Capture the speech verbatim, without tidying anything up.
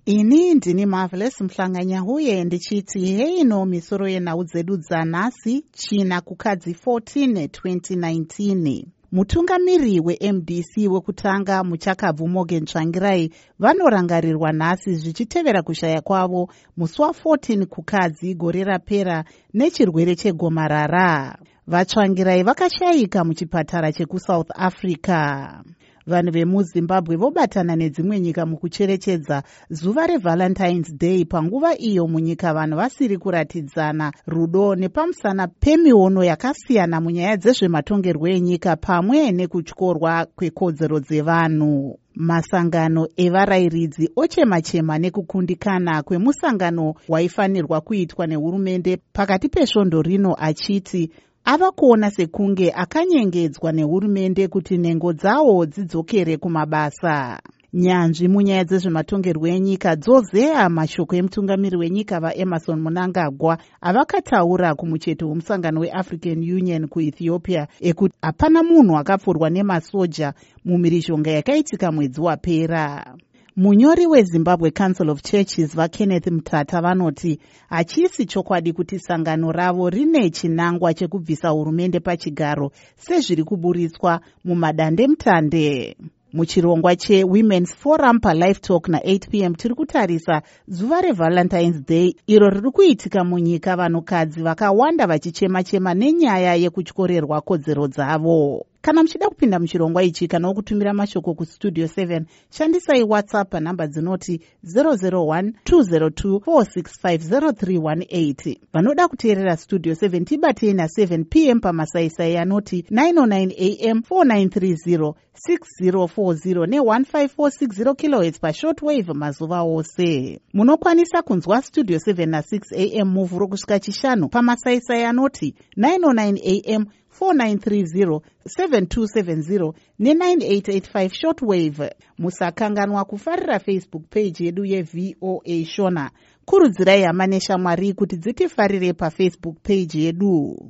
Ini ndini Marvelous Mhlanganyahuye ndichiti heino misoro yenhau dzedu dzanhasi china kukadzi fourteen twenty nineteen. Mutungamiri we-M D C wekutanga Muchakabvu Morgan Tsvangirai vanorangarirwa nhasi zvichitevera kushaya kwavo musi wa14 kukadzi gore rapera nechirwere chegomarara. VaTsvangirai vakashayika muchipatara chekuSouth Africa. Vanhu vemuZimbabwe vobatana nedzimwe nyika mukucherechedza zuva reValentine's Day, panguva iyo munyika vanhu vasiri kuratidzana rudo nepamusana pemiono yakasiyana munyaya dzezvematongerwo enyika pamwe nekutyorwa kwekodzero dzevanhu. Masangano evarayiridzi ochema-chema nekukundikana kwemusangano waifanirwa kuitwa nehurumende pakati pesvondo rino achiti ava kuona sekunge akanyengedzwa nehurumende kuti nhengo dzawo dzidzokere kumabasa. Nyanzvi munyaya dzezvematongerwo enyika dzozeya mashoko emutungamiri wenyika vaEmmerson Mnangagwa avakataura kumucheto wemusangano weAfrican Union kuEthiopia ekuti hapana munhu akapfurwa nemasoja mumhirizhonga yakaitika mwedzi wapera. Munyori weZimbabwe Council of Churches vaKenneth Mutata vanoti hachisi chokwadi kuti sangano ravo rine chinangwa chekubvisa hurumende pachigaro sezviri kuburitswa mumadandemutande. Muchirongwa cheWomen's Forum paLive Talk na-eight p m tiri kutarisa zuva reValentine's Day iro riri kuitika munyika vanhukadzi vakawanda vachichema-chema nenyaya yekutyorerwa kodzero dzavo. Kana muchida kupinda muchirongwa ichi kana wokutumira mashoko kustudio seven, shandisai WhatsApp panhamba dzinoti zero zero one two zero two four six five zero three one eight. Vanoda kuteerera Studio seven tibatei na-seven p m pamasaisai anoti nine oh nine a m four nine three zero six zero four zero ne one five four six zero kilohertz pashortwave mazuva ose. Munokwanisa kunzwa Studio seven na-six a m muvhuro kusvika chishanu pamasaisai anoti nine oh nine a m four nine three zero seven two seven zero ne nine eight eight five shortwave. Musakanganwa kufarira Facebook page yedu yeV O A Shona. Kurudzirai hama neshamwari kuti dzitifarire paFacebook page yedu.